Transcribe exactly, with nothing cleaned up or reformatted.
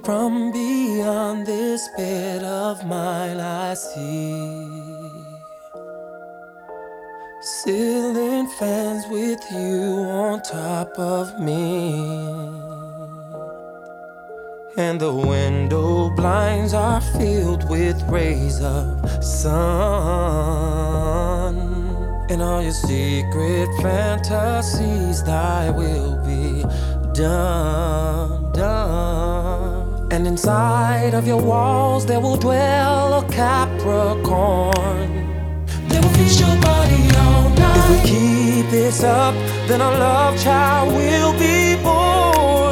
From beyond this bed of mine I see ceiling fans with you on top of me, and the window blinds are filled with rays of sun, and all your secret fantasies, thy will be done, done. And inside of your walls there will dwell a Capricorn. They will feast your body all night. If we keep this up, then a love child will be born.